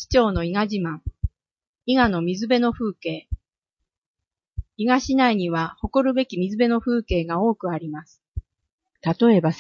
市長の伊賀自慢、伊賀の水辺の風景。伊賀市内には誇るべき水辺の風景が多くあります。例えば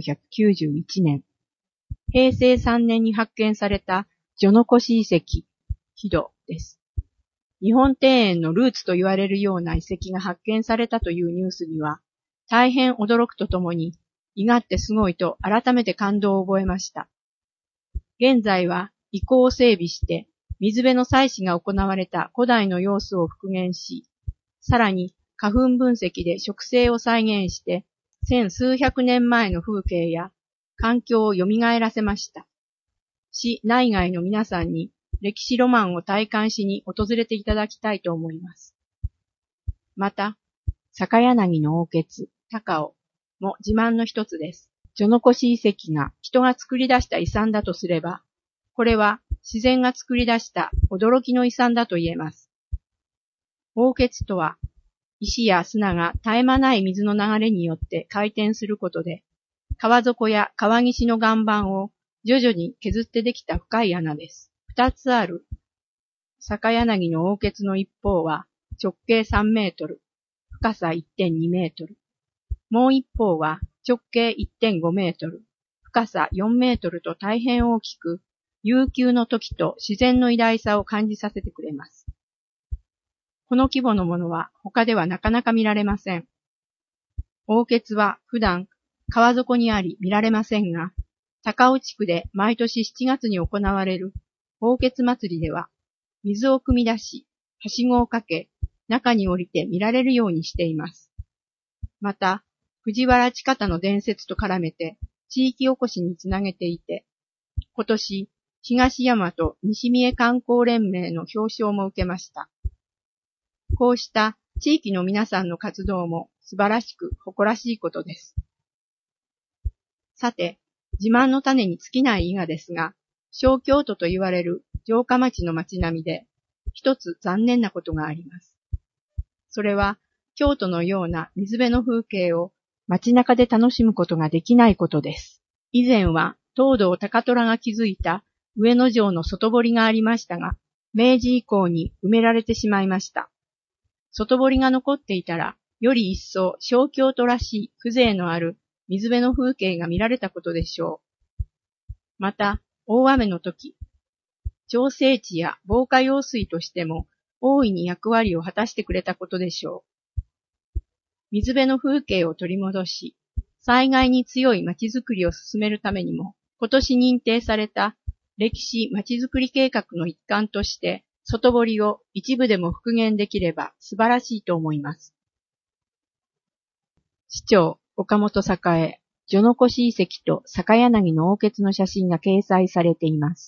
1991年、平成3年に発見された序の越遺跡、飛騨です。日本庭園のルーツと言われるような遺跡が発見されたというニュースには、大変驚くとともに、伊賀ってすごいと改めて感動を覚えました。現在は遺構を整備して、水辺の採取が行われた古代の様子を復元し、さらに花粉分析で植生を再現して、千数百年前の風景や環境を蘇らせました。市内外の皆さんに歴史ロマンを体感しに訪れていただきたいと思います。また、坂柳の王穴、高尾も自慢の一つです。序の越遺跡が人が作り出した遺産だとすれば、これは自然が作り出した驚きの遺産だと言えます。王穴とは、石や砂が絶え間ない水の流れによって回転することで、川底や川岸の岩盤を徐々に削ってできた深い穴です。二つある坂柳の王穴の一方は直径3メートル、深さ 1.2 メートル。もう一方は直径 1.5 メートル、深さ4メートルと大変大きく、悠久の時と自然の偉大さを感じさせてくれます。この規模のものは他ではなかなか見られません。王穴は普段川底にあり見られませんが、高尾地区で毎年7月に行われる王穴祭りでは、水を汲み出し、はしごをかけ、中に降りて見られるようにしています。また、藤原千方の伝説と絡めて地域おこしにつなげていて、今年、東大和西三重観光連盟の表彰も受けました。こうした地域の皆さんの活動も素晴らしく誇らしいことです。さて、自慢の種に尽きない伊賀ですが、小京都と言われる城下町の町並みで、一つ残念なことがあります。それは、京都のような水辺の風景を街中で楽しむことができないことです。以前は東堂高虎が築いた上野城の外堀がありましたが、明治以降に埋められてしまいました。外堀が残っていたら、より一層小京都らしい風情のある水辺の風景が見られたことでしょう。また、大雨の時、調整池や防火用水としても大いに役割を果たしてくれたことでしょう。水辺の風景を取り戻し、災害に強い街づくりを進めるためにも、今年認定された歴史街づくり計画の一環として、外堀を一部でも復元できれば素晴らしいと思います。市長、岡本栄、序の越遺跡と坂柳の王穴の写真が掲載されています。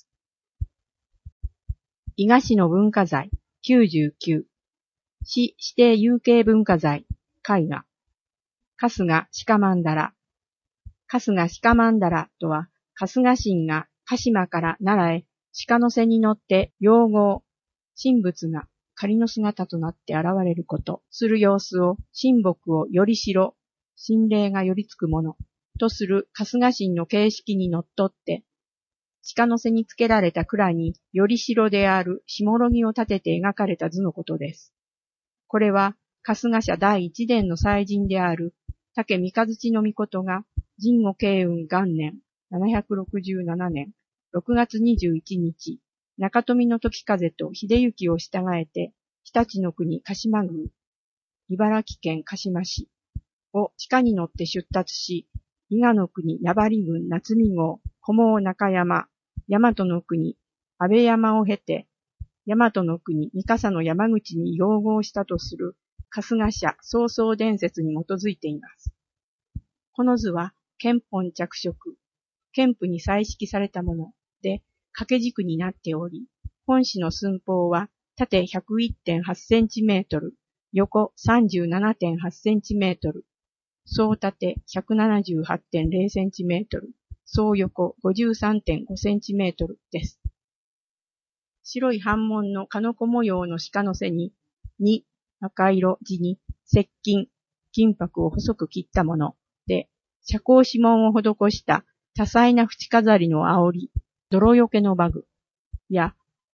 伊賀市の文化財99、市指定有形文化財絵画、春日鹿曼荼羅。春日鹿曼荼羅とは、春日神が鹿島から奈良へ鹿の背に乗って養護、神仏が仮の姿となって現れること、する様子を神木をよりしろ、神霊が寄りつくもの、とする春日神の形式にのっとって、鹿の背につけられた蔵によりしろである下呂木を立てて描かれた図のことです。これは、春日社第一伝の祭神である竹三日月命が神護慶運元年767年6月21日、中富の時風と秀行を従えて、日立の国鹿島郡、茨城県鹿島市を鹿に乗って出立し、伊賀の国名張郡夏見郷、小毛中山、大和の国安倍山を経て、大和の国三笠の山口に養護したとする春日社曹操伝説に基づいています。この図は憲本着色、憲譜に彩色されたもので掛け軸になっており、本紙の寸法は縦 101.8 センチメートル、横 37.8 センチメートル、総縦 178.0 センチメートル、総横 53.5 センチメートルです。白い斑紋の鹿の子模様の鹿の背に、赤色地に接近、金箔を細く切ったもので、遮光指紋を施した多彩な縁飾りの煽り、泥よけのバグや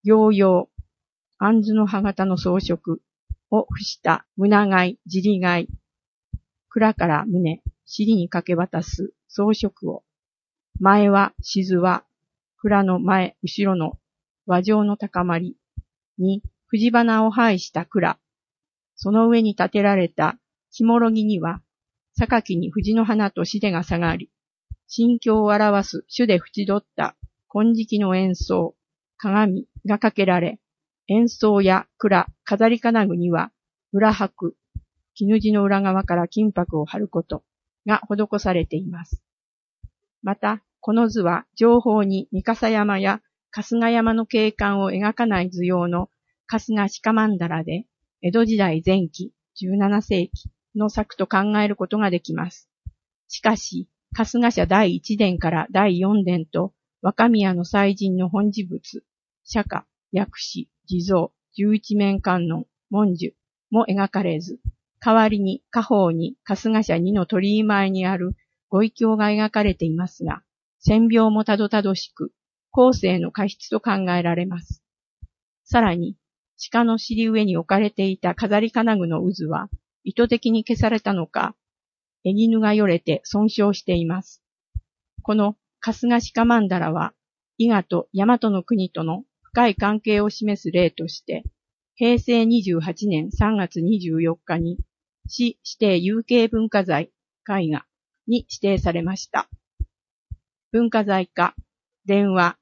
行々、杏の葉型の装飾を付した胸貝、尻貝、蔵から胸、尻にかけ渡す装飾を、前は静は、蔵の前、後ろの和状の高まりに、藤花を配した蔵、その上に立てられた木もろぎには、榊に藤の花と蘂が下がり、心境を表す種で縁取った金色の円相、鏡がかけられ、円相や蔵、飾り金具には、裏箔、絹地の裏側から金箔を貼ることが施されています。また、この図は上方に三笠山や春日山の景観を描かない図用の春日鹿曼荼羅で、江戸時代前期、17世紀の作と考えることができます。しかし、春日社第1伝から第4伝と若宮の祭神の本事物、釈迦、薬師、地蔵、十一面観音、文殊も描かれず、代わりに下方に春日社2の鳥居前にあるご異教が描かれていますが、線描もたどたどしく、後世の過失と考えられます。さらに、鹿の尻上に置かれていた飾り金具の渦は、意図的に消されたのか、絵絹がよれて損傷しています。この春日鹿曼荼羅は、伊賀と大和の国との深い関係を示す例として、平成28年3月24日に、市指定有形文化財絵画に指定されました。文化財課、電話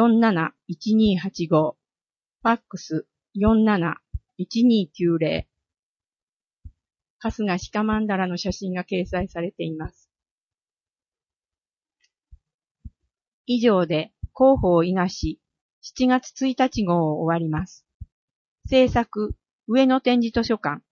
471285、ファックス471290、春日鹿曼荼羅の写真が掲載されています。以上で広報伊賀市7月1日号を終わります。制作、上野展示図書館